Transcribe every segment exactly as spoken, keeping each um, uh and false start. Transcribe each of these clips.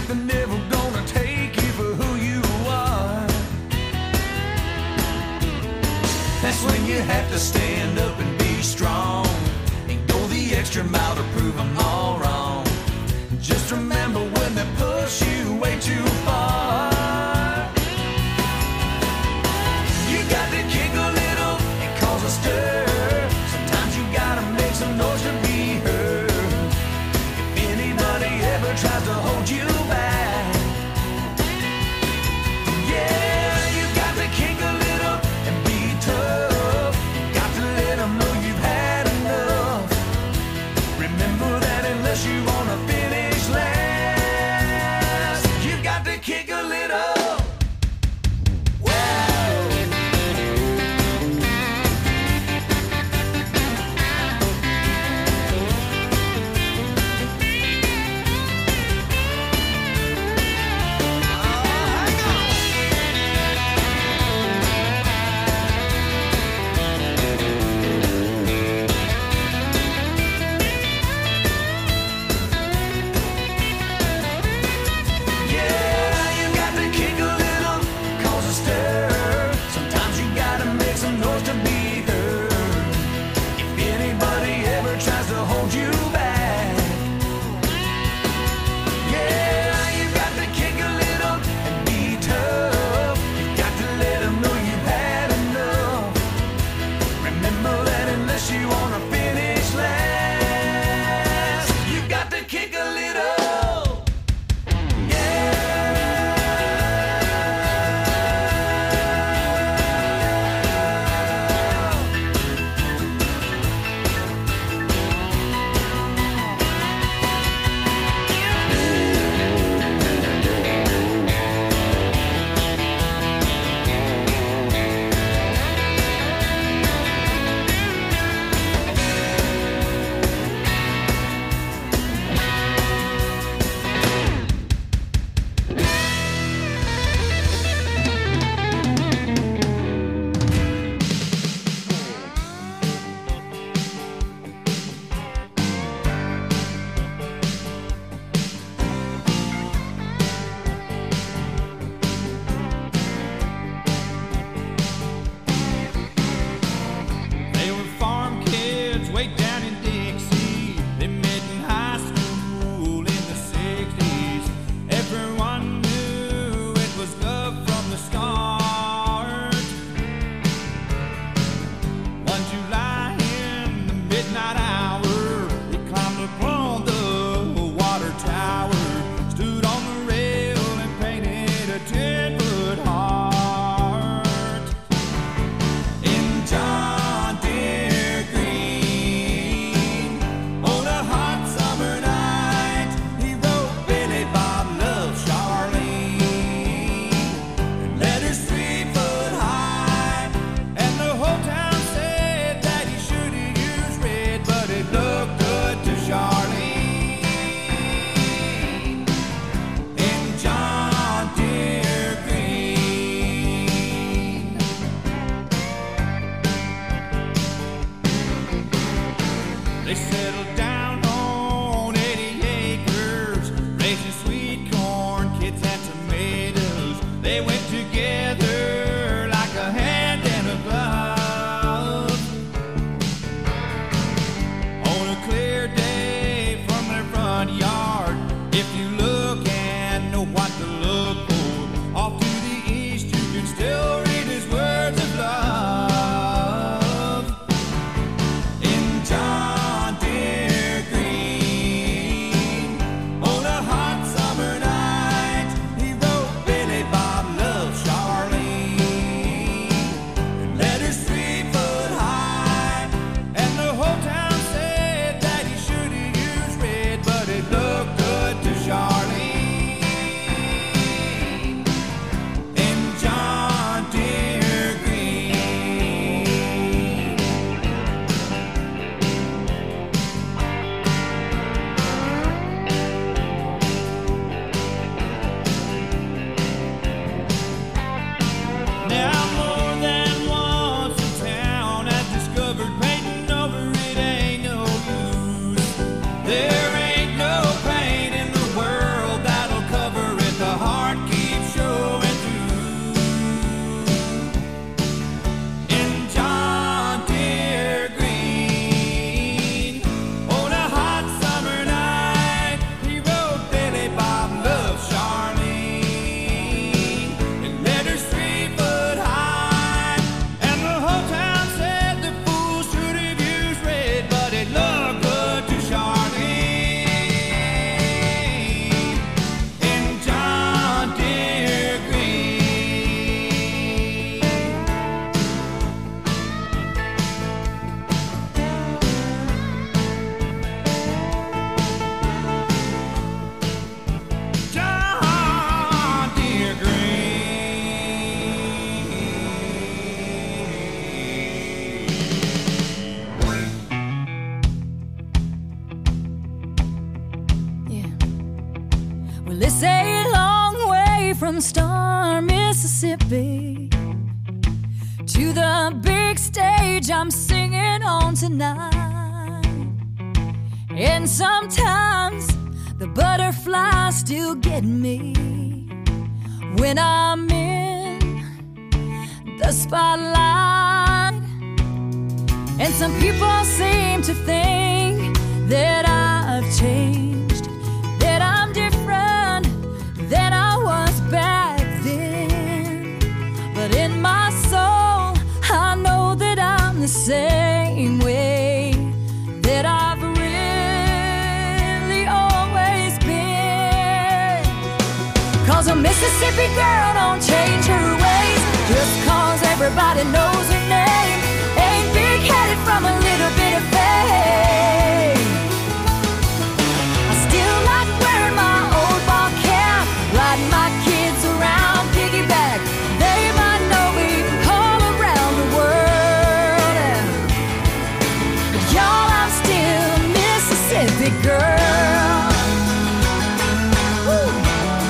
they're never gonna take you for who you are. That's when you have to stand up and be strong and go the extra mile to prove them all wrong. Just remember when they push you way too far, you got to kick a little and cause a stir. Sometimes you gotta make some noise to be heard. If anybody ever tries to hold you back, yeah, you got to kick a little and be tough. You got to let them know you've had enough. Remember a long way from Star, Mississippi, to the big stage I'm singing on tonight. And sometimes the butterflies still get me when I'm in the spotlight. And some people seem to think that I've changed, that I'm different than I was back then. But in my soul, I know that I'm the same way that I've really always been. 'Cause a Mississippi girl don't change her ways just 'cause everybody knows her name. Ain't big-headed from a little bit of fame. I still like wearing my old ball cap, riding my kids around piggyback. They might know me all around the world. But y'all, I'm still a Mississippi girl. Woo.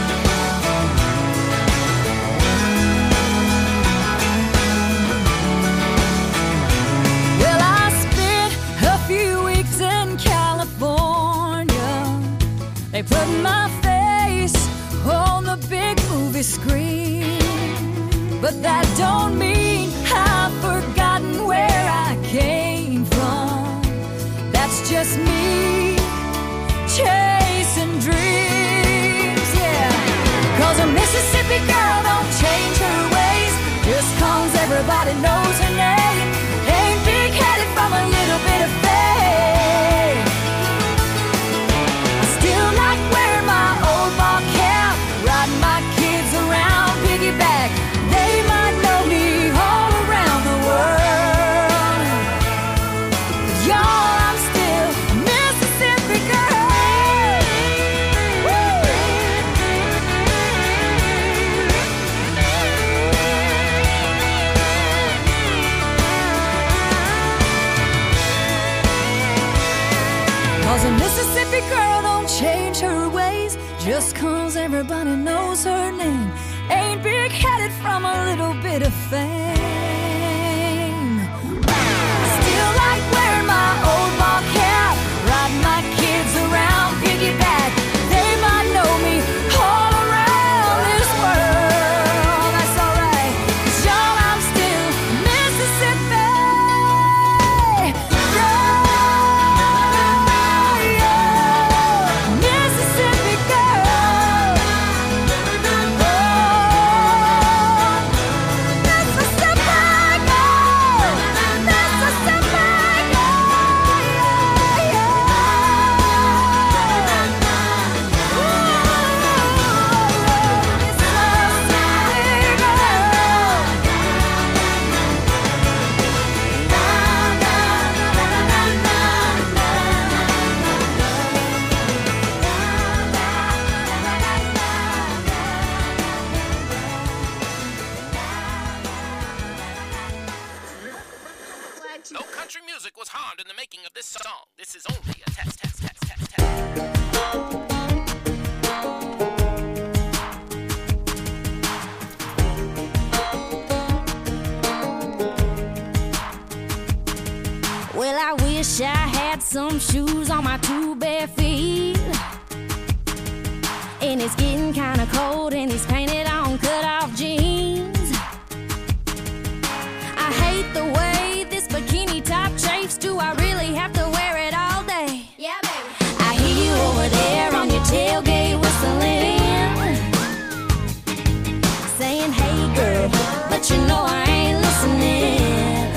Well, I spent a few weeks in California. They put my face on the big movie screen. But that don't mean I've forgotten where I came from. That's just me chasing dreams, yeah. 'Cause a Mississippi girl don't change her ways just 'cause everybody knows her name. Ain't big-headed from a little bit of fame. I still like wearing my old ball cap, riding my kids around piggyback. They might know me all around the world. But y'all, I'm still a Mississippi girl. Woo! Cause a Mississippi girl don't change her ways just 'cause everybody knows her name. Ain't big-headed from a little bit of fame. Still like wearing my old ball cap, riding my kids around piggyback. They might know me all around this world. That's alright, 'cause y'all, I'm still Mississippi girl. Mississippi girl. Oh, Mississippi girl. Mississippi No country music was harmed in the making of this song. This is only a test, test, test, test, test. Well, I wish I had some shoes on my two bare feet. And it's getting kinda cold in these painted on cut-off jeans. I hate the way this bikini top chafes. Do I really have to wear it all day? Yeah, baby. I hear you over there on your tailgate whistling, saying, hey girl, but you know I ain't listening.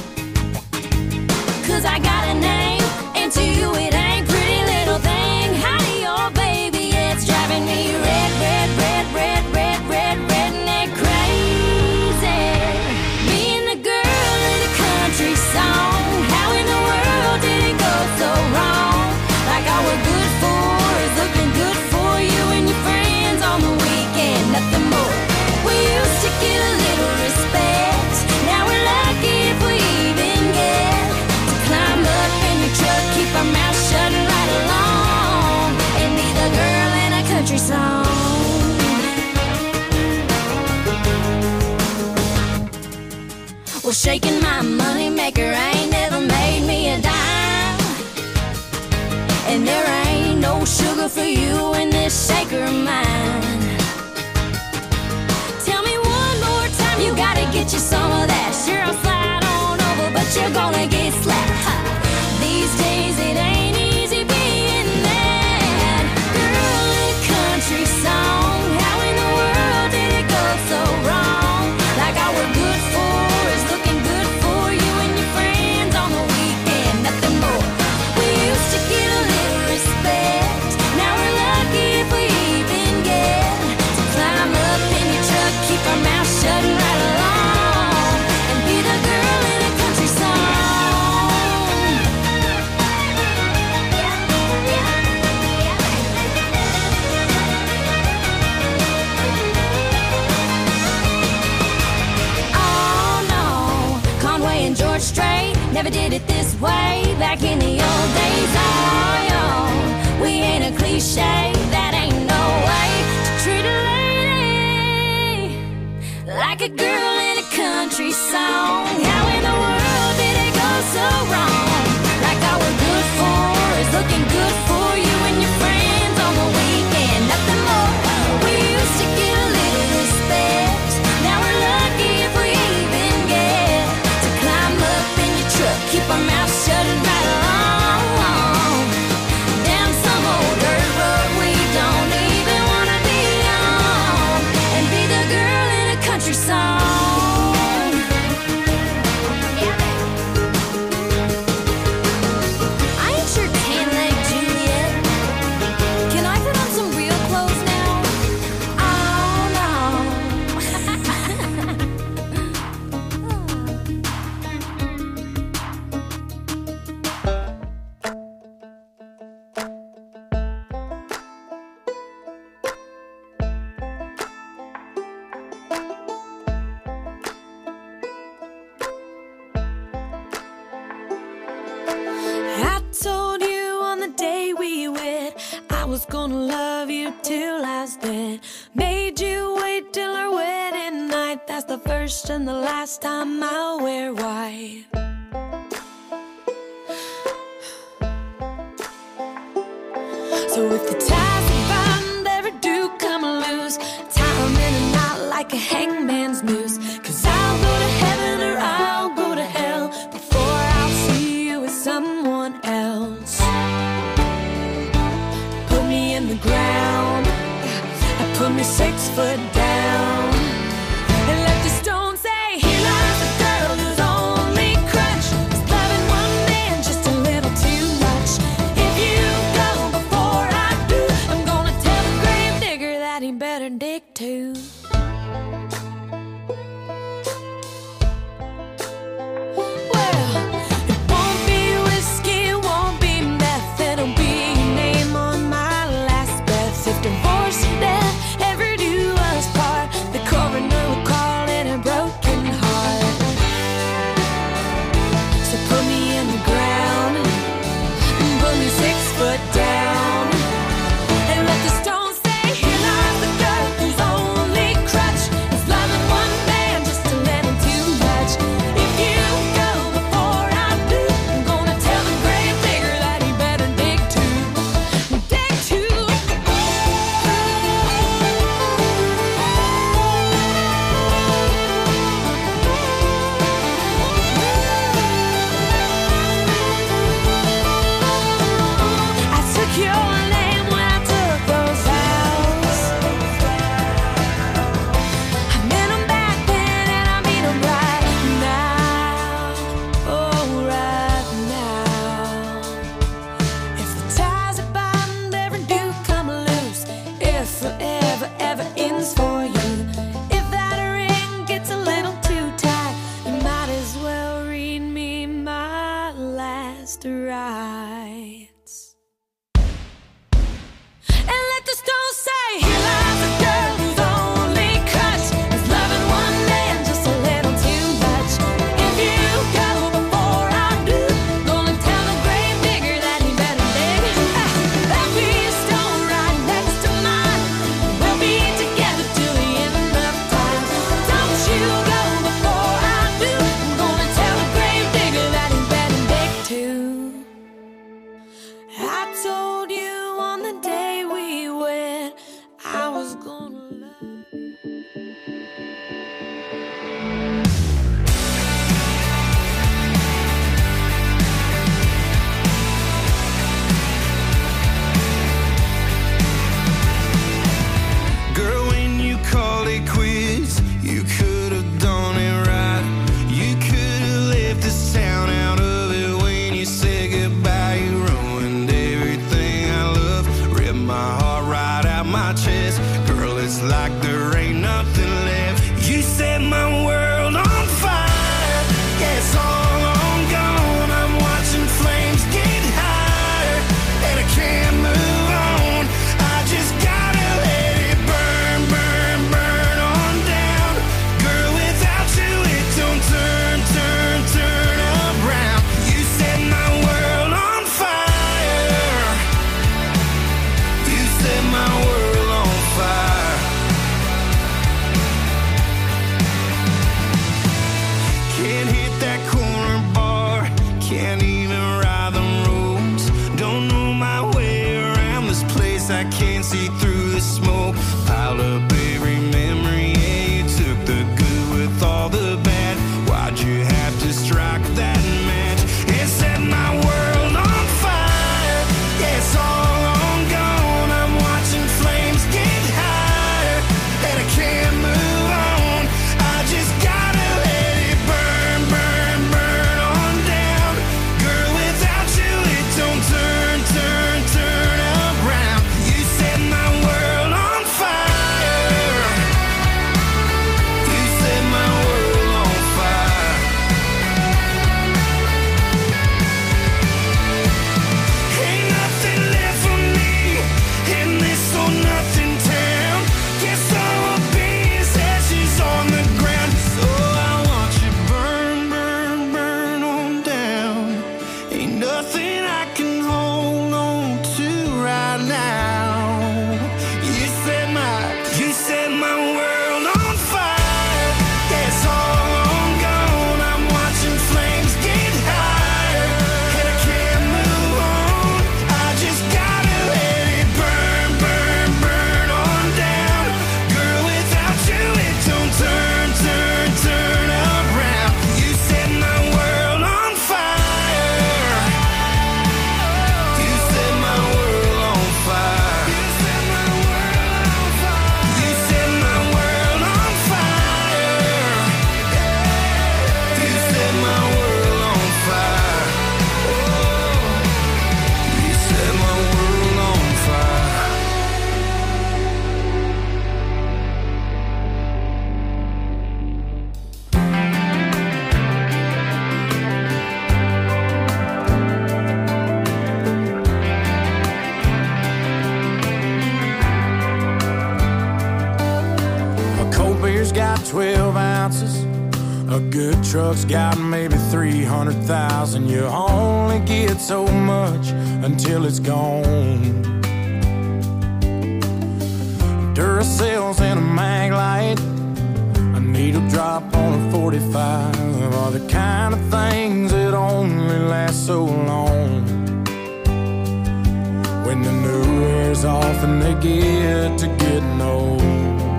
'Cause I got a name, and to you it ain't pretty little thing. Honey, oh baby, it's driving me red, red, red, red, red, red, red, shaking, my money maker ain't never made me a dime. And there ain't no sugar for you in this shaker of mine. Tell me one more time, you gotta get you some of that. Sure, I'll slide on over, but you're gonna get slapped. Ha. These days it ain't easy being that girl in a country song. How in the world did it go so wrong? Like all we're good for is looking good for you and your friends on the weekend, nothing more. We used to get a little respect, now we're lucky if we even get to climb up in your truck, keep our mouth shut and ride along and be the girl in a country song. Oh no, Conway and George Strait never did it this way back in the old days. Oh yo, we ain't a cliche, that ain't no way to treat a lady like a girl in a country song. How in the world did it go so wrong? Like all we're good for is looking good for you and your friends on the weekend, nothing more. We used to get a little respect, now we're lucky if we even get to climb up in your truck, keep our mouth shut and ride along down some old dirt road we don't even wanna be on and be the girl in a country song. I ain't sure tan leg Juliet. Can I put on some real clothes now? Oh no. I told you on the day we wed I was gonna love you till I was dead. Made you wait till our wedding night. That's the first and the last time I'll wear white. So if the ties are bound ever do come loose, tie 'em in a knot like a hangman's noose. 'Cause I'll go to heaven or I'll go to hell before I'll see you with someone else. Put me in the ground, put me six foot down, and let the stone say, here lies a girl whose only crutch is loving one man just a little too much. If you go before I do, I'm gonna tell the grave digger that he better dig too. Well, it won't be whiskey, it won't be meth, it'll be your name on my last breath. If divorce and death ever do us part, the coroner will call it a broken heart. So put me in the ground, put me six foot down, and let the stone say, here lies the girl whose only crutch it's like there ain't nothing left. You set my world on fire. Yeah, it's all on gone. I'm watching flames get higher, and I can't move on. I just gotta let it burn, burn, burn on down. Girl, without you it don't turn, turn, turn around. You set my world on fire. You set my world on fire. Can't hit that corner bar, can't even ride the roads. Don't know my way around this place, I can't see through the smoke. Piled up every memory, yeah, you took the good with all the bad. Why'd you have to strike that match? It set my world on fire. Yeah, it's all on gone. I'm watching flames get higher, and I can't move on. I just gotta let it burn, burn, burn on down. Girl, without you it don't turn, turn, turn around. You set my world on fire. You set my world on fire. Ain't nothing left for me in this or nothing town. Guess I'll be as ashes on the ground. So I want you burn, burn, burn on down. Ain't nothing I can hold on to right now. You set my, you set my world on fire. Yeah, it's all on gone. I'm watching flames get higher, and I can't move on. I just gotta let it burn, burn, burn on down. Girl, without you it don't turn, turn, turn around. You set my world on fire. You set my world on fire. You set my world on fire. You set my world on fire. You set my world on fire. You set my world on fire. A cold beer's got twelve ounces. A good truck's got maybe three hundred thousand. You only get so much until it's gone. Duracells and a mag light, a needle drop on a forty-five are the kind of things that only last so long. When the new wears off and they get to getting old,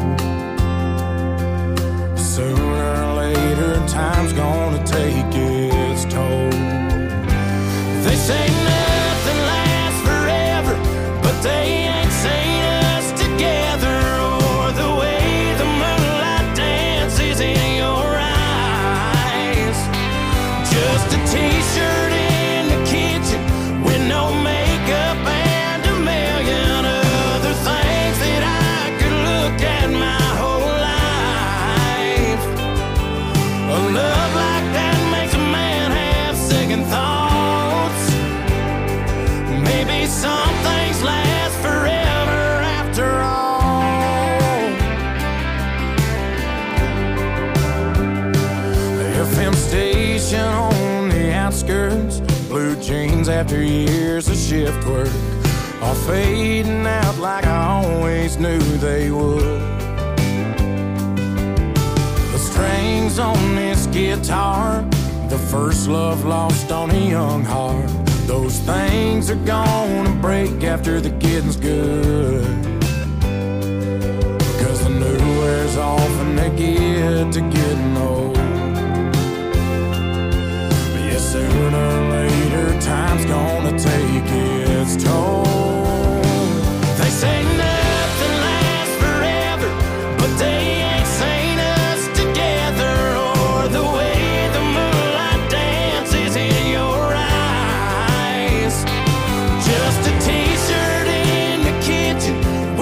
sooner or later time's gonna take its toll. They say nothing lasts forever, but they ain't seen us together, or the way the moonlight dances in your eyes. Just a t-shirt in the kitchen with no makeup and a million other things that I could look at my whole life. A love like that makes a man have second thoughts. Maybe some things last forever after all. The F M station on the outskirts, blue jeans after years of shift work, are fading out like I always knew they would. The strings on this guitar, the first love lost on a young heart, those things are gonna break after the getting's good. Cause the new wears off and they get to getting old. But yeah, sooner or later time's gonna take its toll. They say nothing lasts forever, but they ain't seen us together, or the way the moonlight dances in your eyes. Just a t-shirt in the kitchen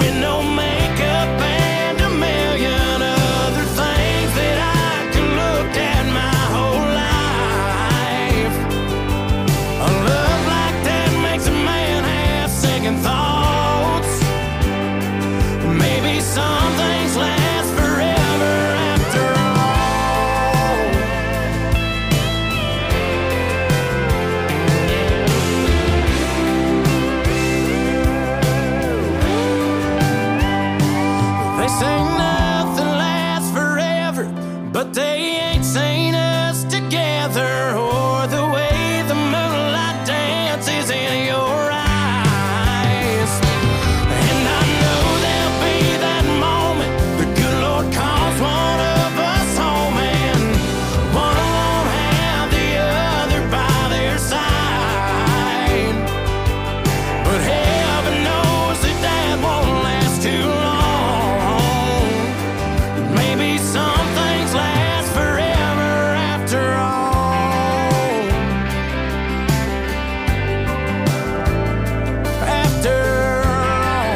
but they ain't seen us together, or the way the moonlight dances in your eyes. And I know there'll be that moment the good Lord calls one of us home, and one won't have the other by their side. But heaven knows that that won't last too long. Maybe some things last forever after all. After all.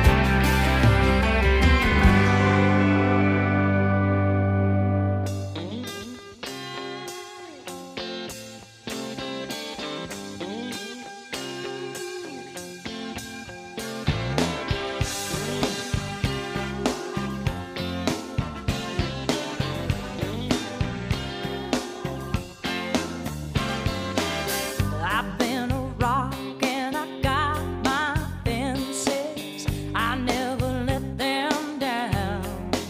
I've been a rock and I got my fences. I never let them down.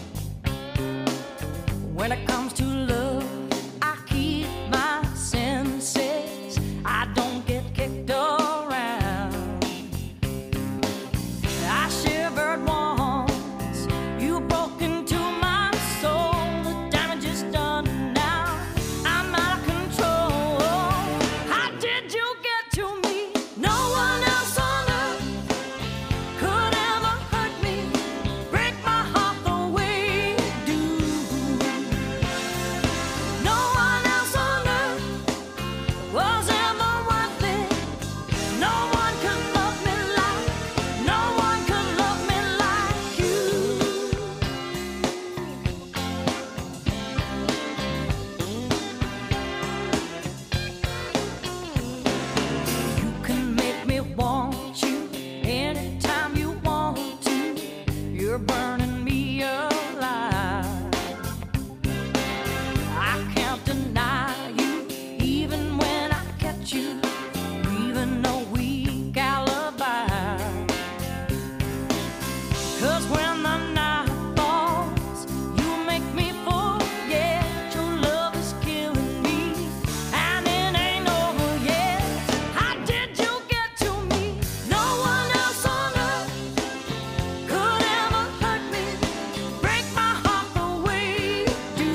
When it comes to love, I keep my senses. I don't get kicked around. I shivered once, you broke into my soul. The damage is done now. I'm out of control. How did you get to me? No one else on earth could ever hurt me, break my heart the way you do. No one else on earth was ever worth it. No one could love me like, no one could love me like you. You can make me want you anytime you want to. You're burning me alive. I can't deny you, even when I catch you, even a weak alibi. 'Cause when the night falls, you make me forget your love is killing me, and it ain't over yet. How did you get to me? No one else on earth could ever hurt me, break my heart the way you do.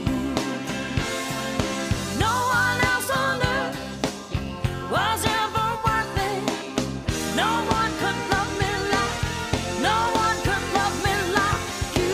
No one else on earth was ever worth it. No one could love me like, no one could love me like you.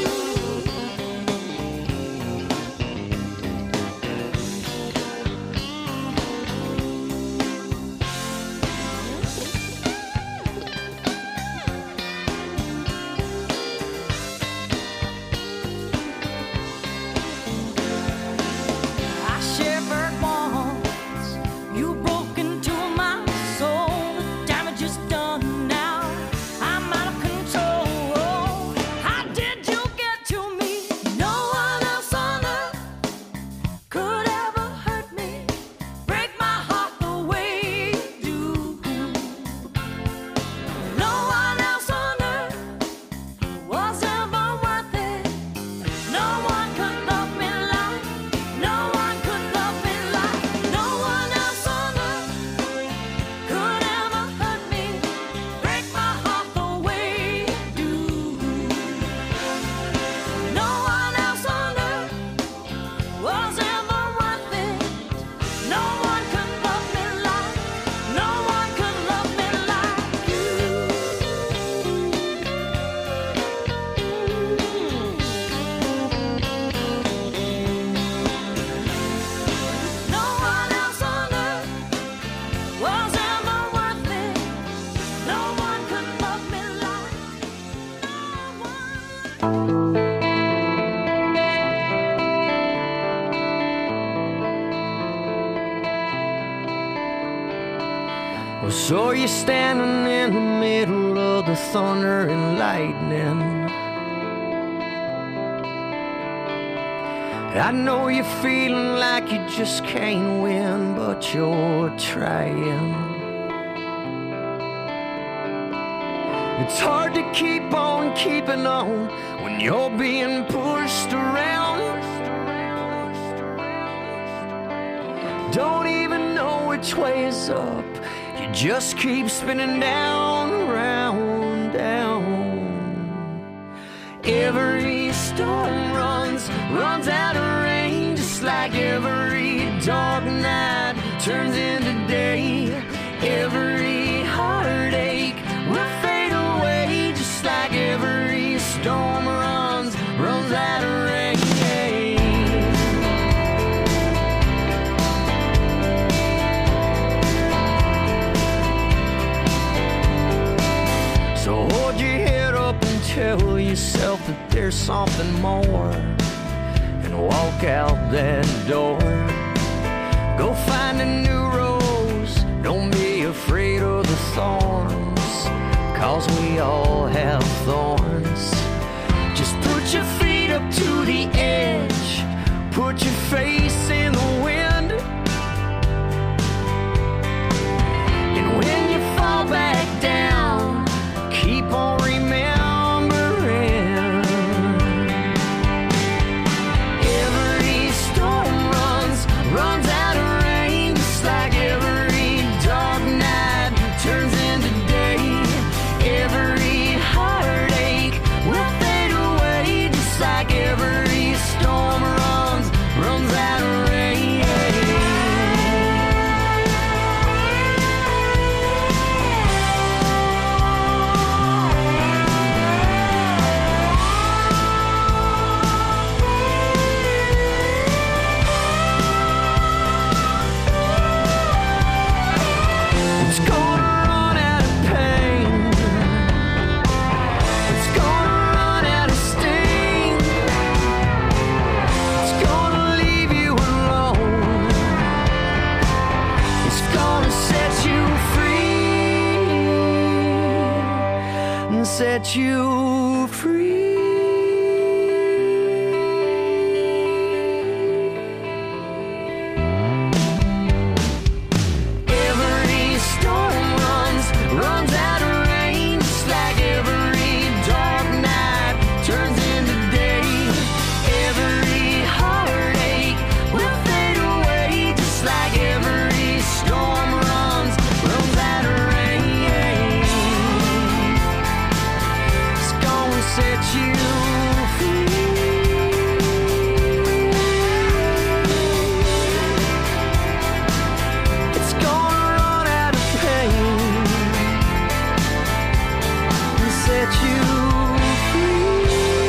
I shivered once, you broke into my soul. The damage is done now. I'm out of control. How did you get to me? No one else on earth could ever hurt me, break my heart the way you do. No one else on earth was ever worth it. No one could love me like, no one could love me like, no one else on earth could ever hurt me, break my heart the way you do. No one else on earth was ever worth it. No one could love me like, no one could love me like you. No one else on earth was ever worth it. No one could love me like, no one. Well, so you're standing in the middle of the thunder and lightning. I know you're feeling like you just can't win, but you're trying. It's hard to keep on keeping on when you're being pushed around. which way is up. You just keep spinning down, round, down. Every storm runs, runs out of rain, just like every dark night turns into day. Every heartache will fade away, just like every storm runs, runs out of rain. So hold your head up and tell yourself that there's something more, and walk out that door. Go find a new rose, don't be afraid of the thorns, cause we all have thorns. Just put your feet up to the edge, put your face in the wind, and when you fall back down, keep on remembering. Every storm runs, runs out of rain, just like every dark night turns into day. Every heartache will fade away, just like every storm runs, runs out of rain. It's gonna run out of pain, it's gonna run out of sting, it's gonna leave you alone, it's gonna set you free, and set you free. Every storm runs, runs out of rain, just like every dark night turns into day. Every heartache will fade away, just like every storm runs, runs out of rain. It's gonna set you free. It's gonna run out of pain and set you free.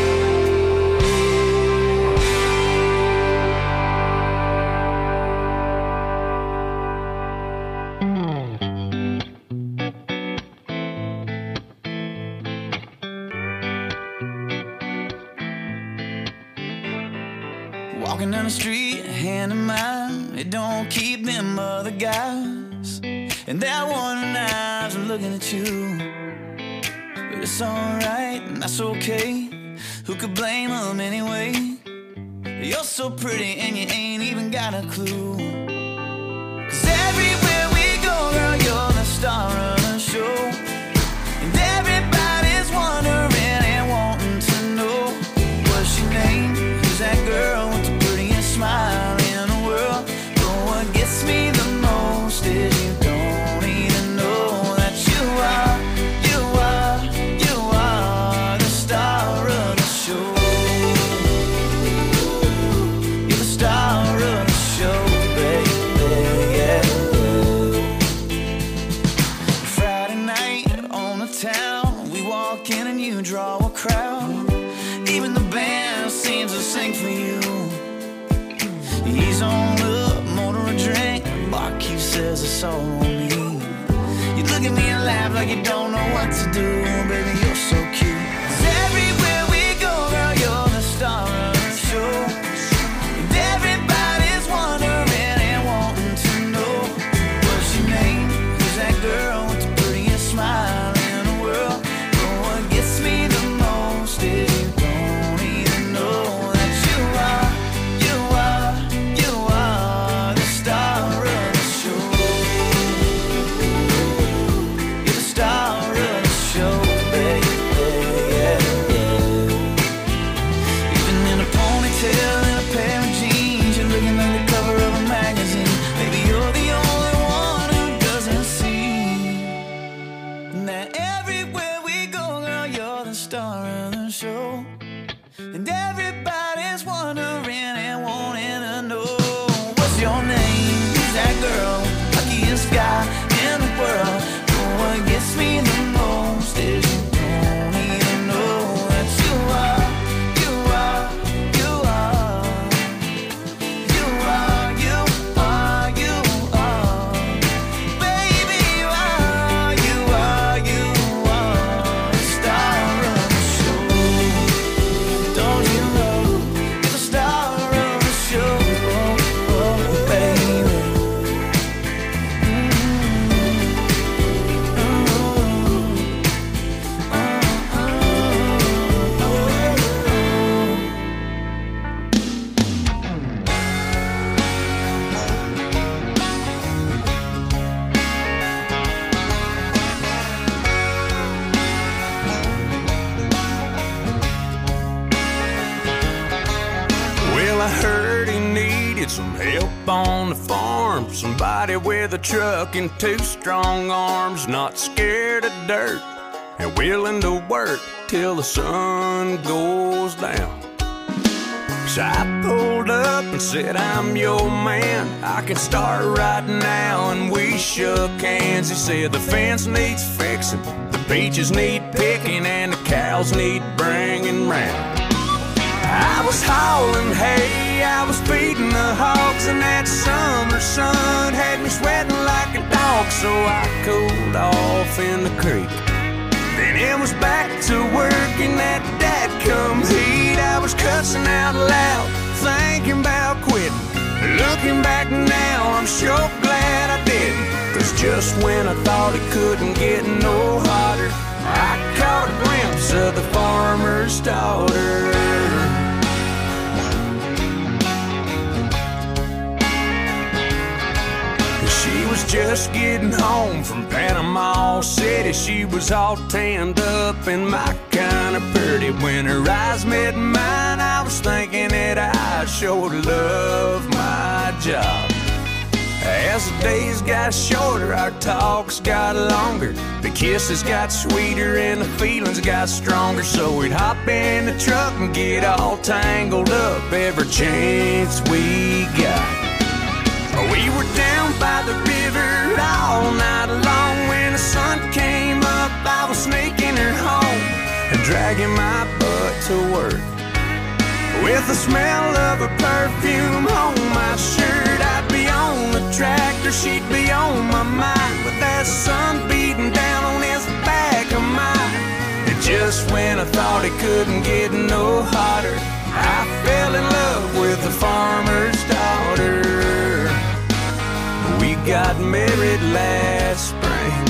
Walking down the street, hand in mine, it don't keep them other guys. And that one eyes are looking at you, but it's alright, and that's okay. Who could blame them anyway? You're so pretty and you ain't even got a clue. Cause everywhere we go, girl, you're the star of the show. And everybody's wondering and wanting to know, what's your name? Who's that girl with the prettiest smile in the world? But what gets me the most is you don't even know that you are, you are, you are the star of the show. You're the star of the show, baby, yeah. Friday night on the town, we walk in and you draw a crowd. Even the band seems to sing for you. He's on up, motor a drink, barkeep says it's all on me. You look at me and laugh like you don't know what to do. Baby, you're so cute. 'Cause everywhere we go, girl, you're the star of the show. And everybody's wondering and wanting to know, what's your name? Who's that girl with the prettiest smile in the world? But what gets me the most is you don't even know that you are, you are, you are the star of the show. You're the star of the show. wondering and wanting to know what's your name? Who's that girl? Luckiest guy in the world. But what gets me the most is you don't even know that you are, you are, you are, you are, you are, you are. Baby, you are, you are, you are the star of the show. Don't you know you're the star of the show, oh, baby. Well, I heard he needed some help on the farm. Somebody with a truck and two strong arms, not scared of dirt and willing to work till the sun goes down. So I pulled up and said, I'm your man, I can start right now. And we shook hands. He said the fence needs fixing, the peaches need picking, and the cows need bringing round. I was hauling hay, I was feeding the hogs, and that summer sun had me sweating like a dog. So I cooled off in the creek. Then it was back to work in that dadgum heat. I was cussing out loud, thinking about quitting. Looking back now, I'm sure glad I didn't. Cause just when I thought it couldn't get no hotter, I caught a glimpse of the farmer's daughter. She was just getting home from Panama City. She was all tanned up and my kind of pretty. When her eyes met mine, I was thinking that I sure love my job. As the days got shorter, our talks got longer. The kisses got sweeter and the feelings got stronger. So we'd hop in the truck and get all tangled up every chance we got. We were down by the river all night long. When the sun came up, I was sneaking her home and dragging my butt to work. With the smell of her perfume on my shirt, I'd be on the tractor, she'd be on my mind, with that sun beating down on his back of mine. And just when I thought it couldn't get no hotter, I fell in love with the farmer's daughter. We got married last spring.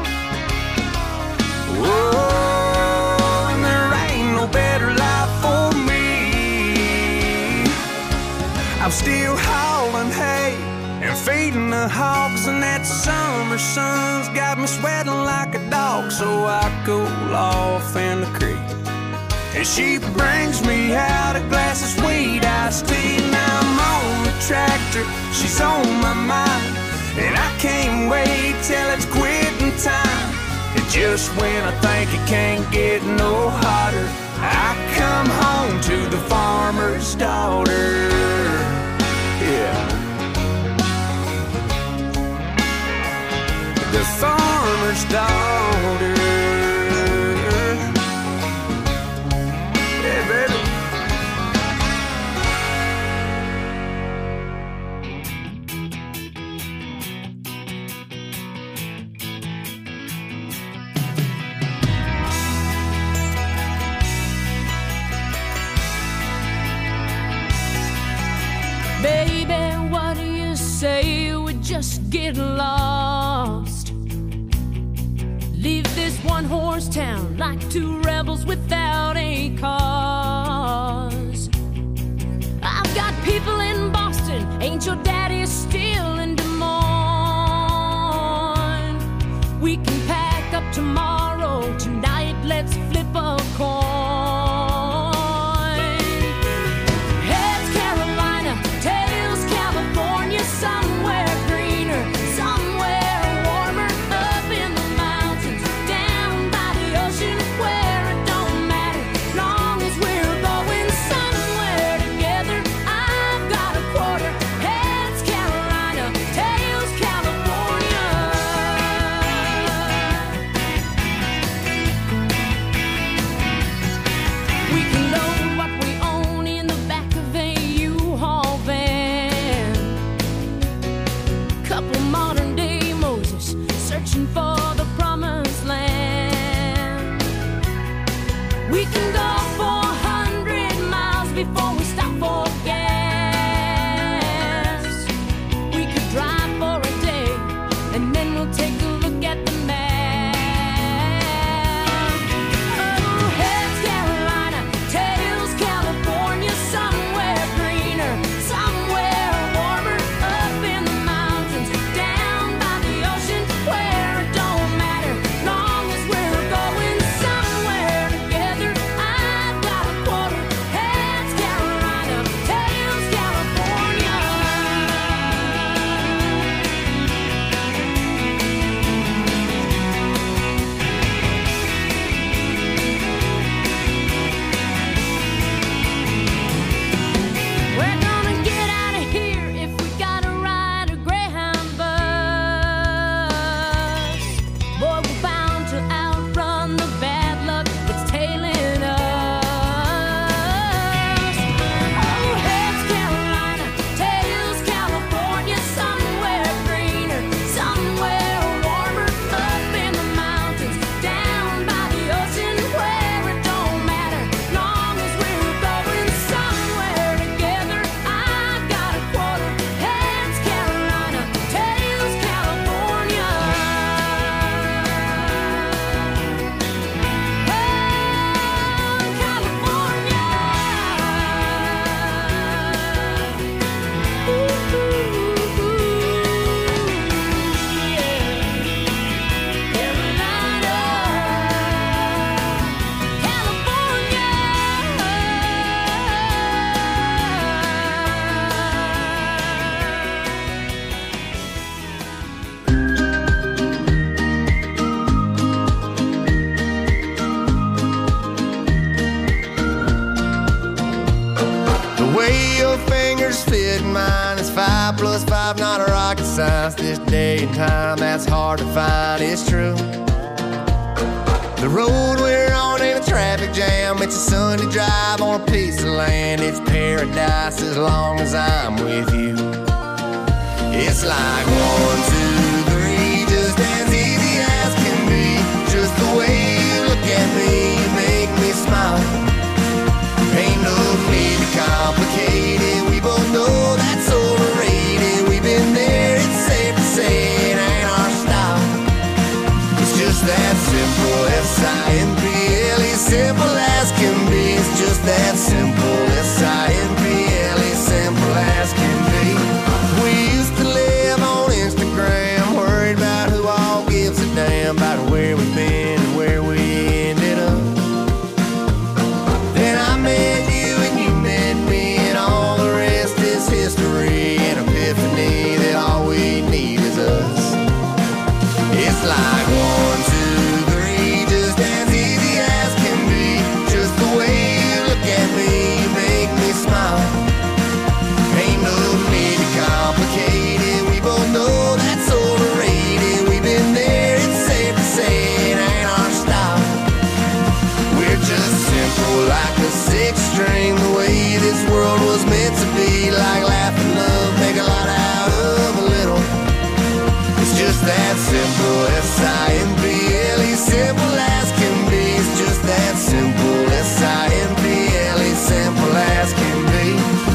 Whoa, and there ain't no better life for me. I'm still hauling hay and feeding the hogs, and that summer sun's got me sweating like a dog. So I cool off in the creek, and she brings me out a glass of sweet iced tea. Now I'm on the tractor, she's on my mind, and I can't wait till it's quitting time. And just when I think it can't get no hotter, I come home to the farmer's daughter. Yeah. The farmer's daughter. Yeah, baby. Baby, what do you say we just get lost? Leave this one-horse town like two rebels without a cause. I've got people in Boston, ain't your daddy still in Des Moines? We can pack up tomorrow, tonight let's flip a coin. Somewhere greener, somewhere warmer, up in the mountains, down by the ocean, where it don't matter, long as we're going somewhere together. good mind. It's five plus five, not a rocket science. This day and time, that's hard to find, it's true. The road we're on ain't a traffic jam. It's a Sunday drive on a piece of land. It's paradise as long as I'm with you. It's like one, two, three, just as easy as can be. Just the way you look at me, you make me smile. Ain't no need to complicate it. We both know that's overrated. We've been there, it's safe to say it ain't our style. It's just that simple, S I M P L E, simple as can be. It's just that simple, S I M P L E, simple as can be. We used to live on Instagram, worried about who all gives a damn about where we've been and where we ended up. Then I met you and you met me, and all the rest is history. An epiphany that all we need is us. It's like one, two, three, just as easy as can be. Just the way you look at me, you make me smile. Ain't no need to complicate it. We both know that's overrated. We've been there, it's safe to say it ain't our style. We're just simple like a six string, the way this world was meant to be. Like laugh and love, make a lot out of a little. It's just that simple, S I M P L E, simple as can be. It's just that simple, S I M P L E, simple as can be.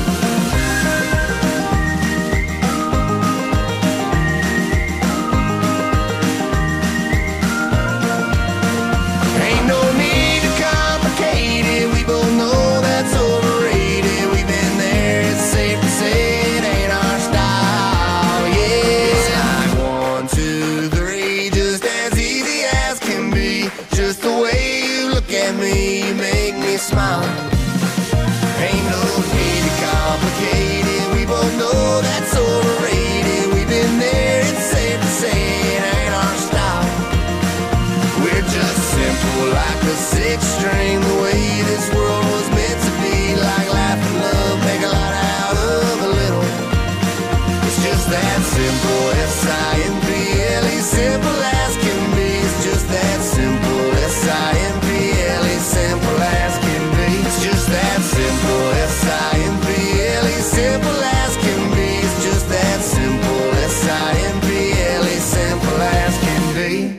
Ain't no need to complicate it. We both know that's overrated. We've been there, it's safe to say it ain't our style. Yeah, it's like one, two, three, just as easy as can be. Just the way you look at me, you make me smile. Ain't no need to complicate it. We both know that's overrated. We've been there, it's safe to say it ain't our style. We're just simple like a six string, the way this world was meant to be. Like laugh and love, make a lot out of a little. It's just that simple, S I M P L E, simple as can be. It's just that simple, S I M P L E, simple as can be. It's just that simple, S I M P L E, simple as can be. It's just that simple, S I M P L E, simple as can be.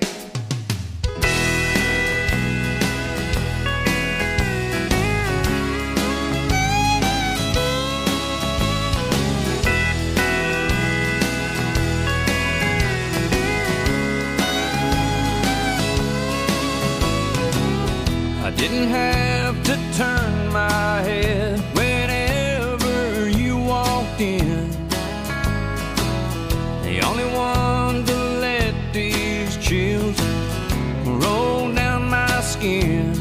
I didn't have to turn my head whenever you walked in. The only one to let these chills roll down my skin.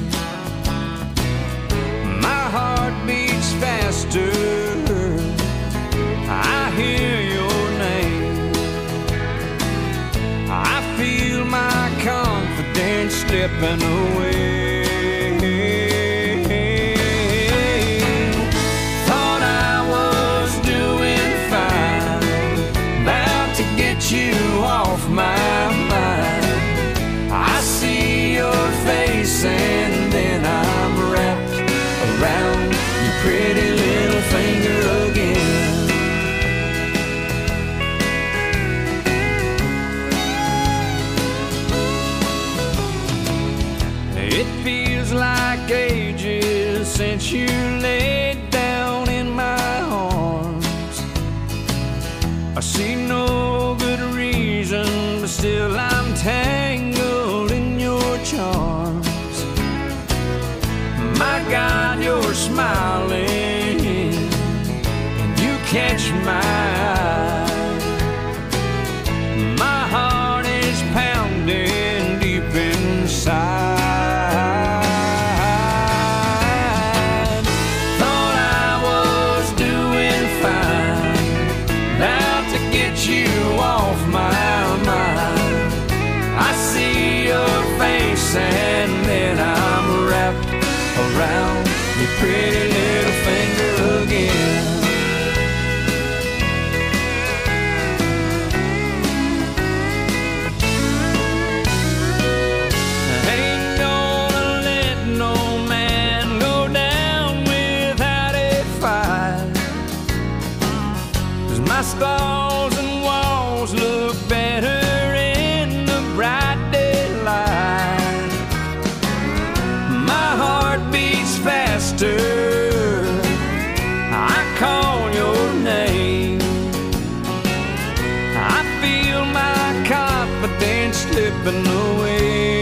My heart beats faster. I hear your name. I feel my confidence slipping away. Thought I was doing fine, about to get you off my mind. I see your face and then I'm wrapped around your pretty little finger again. It feels like ages since you laid down in my arms. I see no good reason, but still I'm tangled in your charms. My God, you're smiling, and you catch my eye. My heart is pounding deep inside. And then I'm wrapped around your pretty little finger again. My stalls and walls look better in the bright daylight. My heart beats faster, I call your name. I feel my confidence slipping away.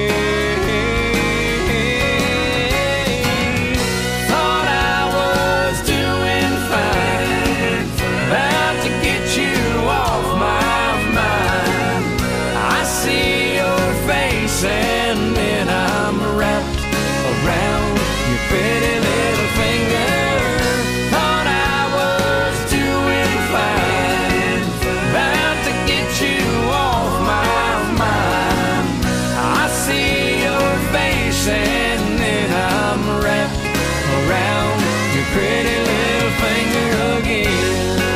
Thought I was doing fine, about to get you off my mind. I see your face and then I'm wrapped around your pretty little finger. Thought I was doing fine, about to get you off my mind. I see your face and then I'm wrapped around your pretty little finger again.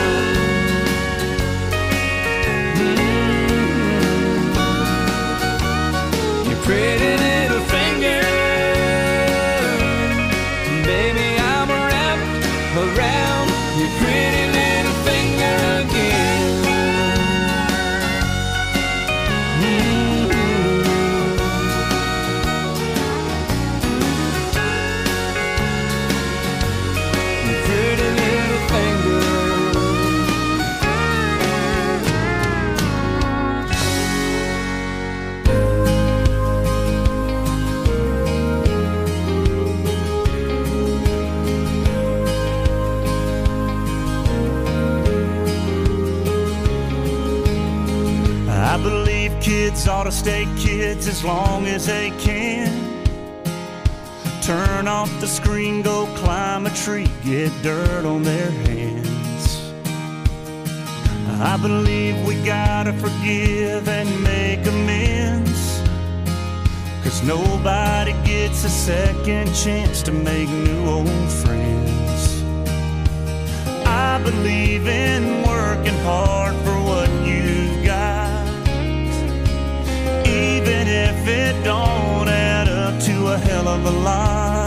Mm-hmm. Your pretty little finger, baby, I'm wrapped around your pretty little finger again. Your pretty little finger. I believe kids ought to stay kids as long as they can. Turn off the screen, go climb a tree, get dirt on their hands. I believe we gotta forgive and make amends, 'cause nobody gets a second chance to make new old friends. I believe in working hard for what you've got, even if it don't add up to a hell of a lot.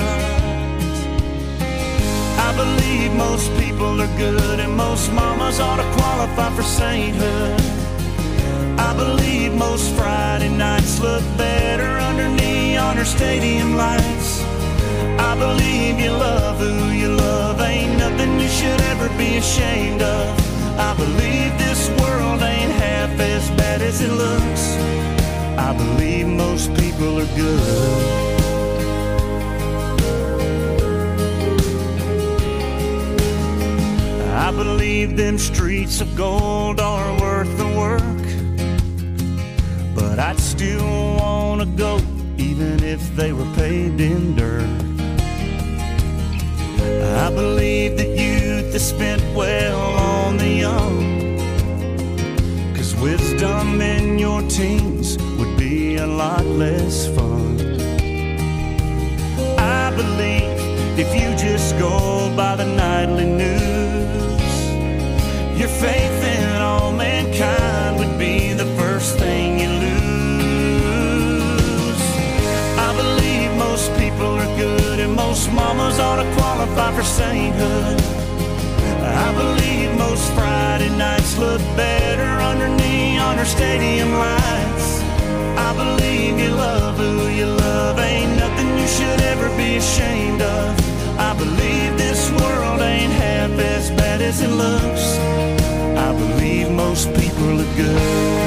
I believe most people are good and most mamas ought to qualify for sainthood. I believe most Friday nights look better under neon or stadium lights. I believe you love who you love, ain't nothing you should ever be ashamed of. I believe this world ain't half as bad as it looks. I believe most people are good. I believe them streets of gold are worth the work, but I'd still wanna go even if they were paved in dirt. I believe that youth is spent well on the young, 'cause wisdom in your teens would be a lot less fun. I believe if you just go by the nightly news, your faith in all mankind would be the first thing you lose. I believe most people are good and most mamas ought to qualify for sainthood. I believe most Friday nights look better under neon or stadium lights. I believe you love who you love, ain't nothing you should ever be ashamed of. I believe this world ain't half as bad as it looks. I believe most people are good.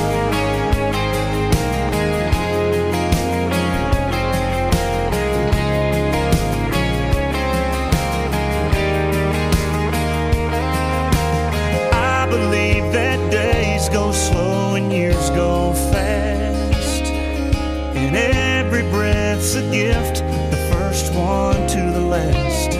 I believe that days go slow and years go fast, and every breath's a gift, the first one to the last.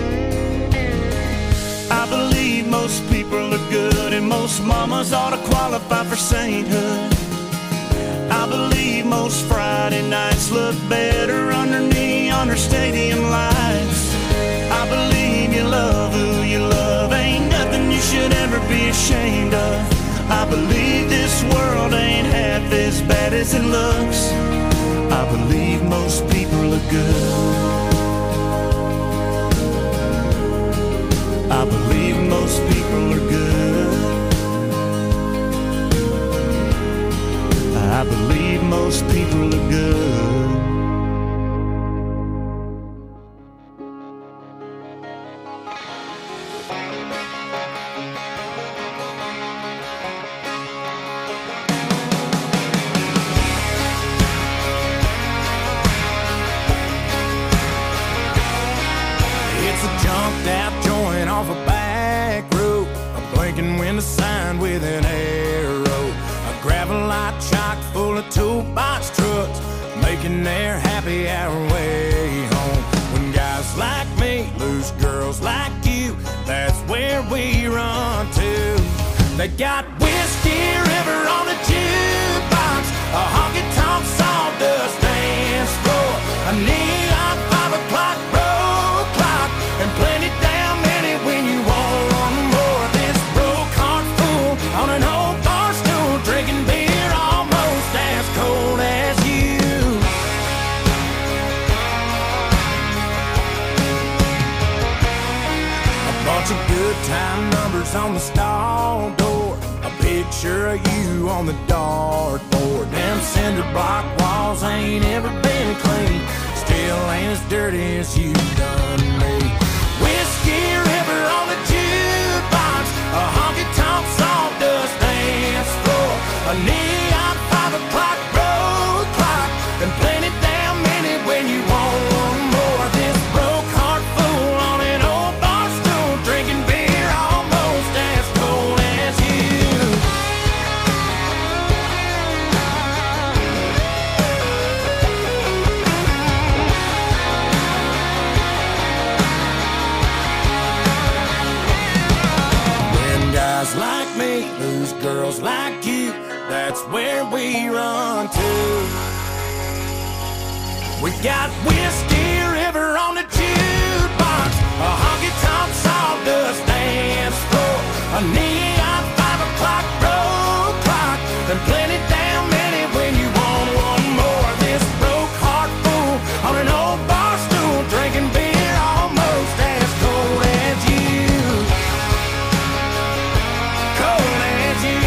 I believe most people are good and most mamas ought to qualify for sainthood. I believe most Friday nights look better under neon or stadium lights. I believe you love who you love, ain't nothing you should ever be ashamed of. I believe this world ain't half as bad as it looks. I believe most people are good. I believe most people are good. off a back road, a blinking window sign with an arrow, a gravel lot chock full of toolbox trucks, making their happy hour way home. When guys like me lose girls like you, that's where we run to. They got Whiskey River on the jukebox, a honky-tonk sawdust dance floor, a neon five o'clock road clock, and plenty damn many when you want one more. This broke heart fool on an old bar stool, drinking beer almost as cold as you. A bunch of good time numbers on the stall door, a picture of you on the dartboard. Them cinder block walls ain't ever been clean, still ain't as dirty as you done me. Whiskey River on the jukebox, a honky-tonk sawdust dance floor, a neon five o'clock road clock, and plenty damn many when you want one more. This broke heart fool on an old bar stool, drinking beer almost as cold as you. When guys like me lose girls like you, that's where we run to. We got Whiskey River on the jukebox, a honky-tonk sawdust dance floor, a neon five o'clock road clock, and plenty damn many when you want one more. This broke heart fool on an old bar stool, drinking beer almost as cold as you. Cold as you.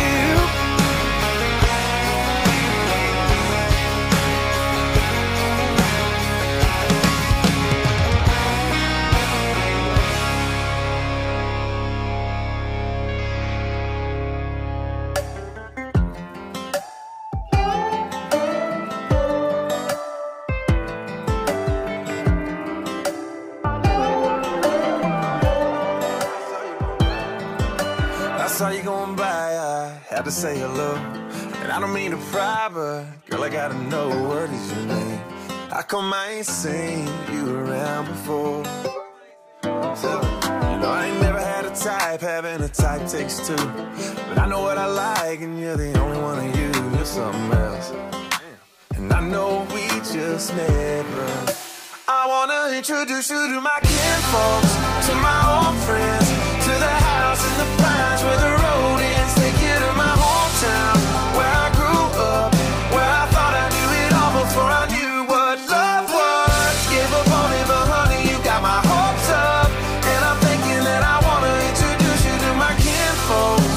I saw you going by, I had to say hello. And I don't mean to pry, but girl, I gotta know, what is your name? How come I ain't seen you around before? So, you know, I ain't never had a type, having a type takes two. But I know what I like, and you're the only one of you, you're something else. And I know we just met, but I wanna introduce you to my kinfolks, to my old friends, to the house in the pines where the road ends. Take you to my hometown, where I grew up, where I thought I knew it all before I knew what love was. Gave up on it, but honey, you got my hopes up, and I'm thinking that I wanna introduce you to my kinfolks.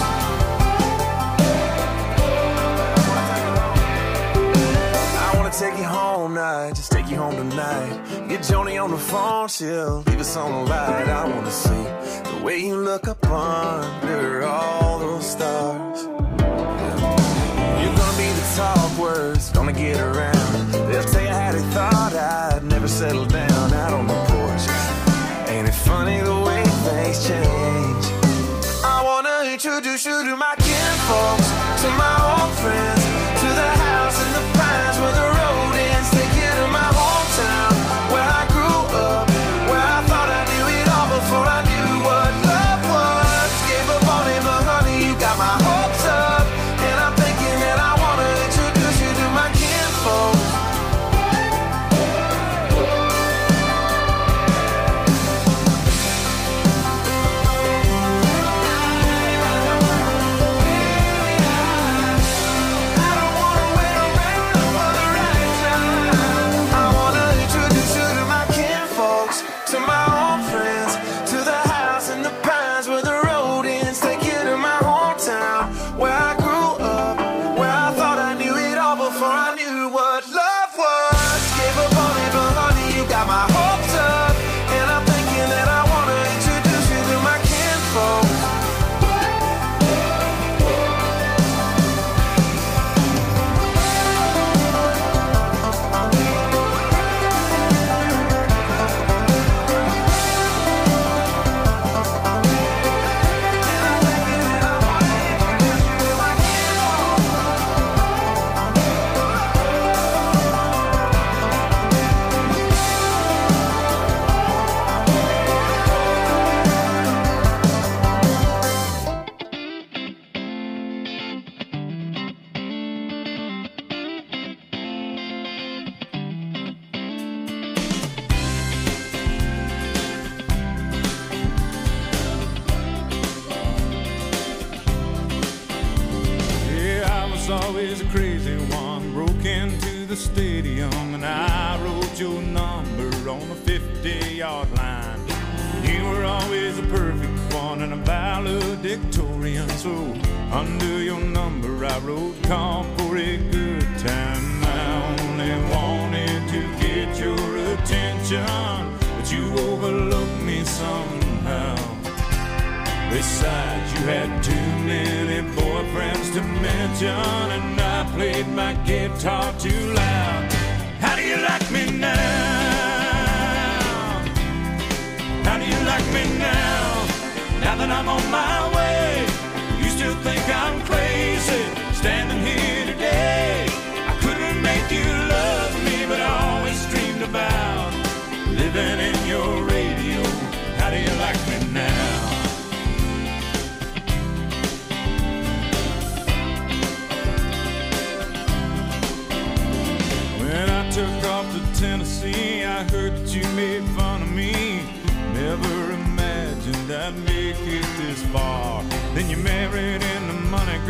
I wanna take you home now, just take you home tonight. Get Joni on the phone, she'll leave us on the light. I wanna see the way you look up under all those stars. You're gonna be the talk words, gonna get around. They'll tell you how they thought I'd never settle down out on the porch. Ain't it funny the way things change? I wanna introduce you to my kinfolks, to my old friends, to the house in the pines where the road ends. Take you to my hometown, where I grew up, where I thought I knew it all before I knew what love was. Gave up on it, but honey, you got my hopes up, and I'm thinking that I wanna introduce you to my kinfolks. was always a crazy one. Broke into the stadium and I wrote your number on the fifty-yard line. You were always a perfect one and a valedictorian. So under your number I wrote, "Come for a good time." I only wanted to get your attention, but you overlooked me somehow. Besides, you had too many boyfriends to mention, and I played my guitar too loud. How do you like me now? How do you like me now? Now that I'm on my way, you still think I'm crazy, standing here today. I couldn't make you love me, but I always dreamed about living in your radio. How do you like me now? When I took off to Tennessee, I heard that you made fun of me. Never imagined I'd make it this far. Then you married into money.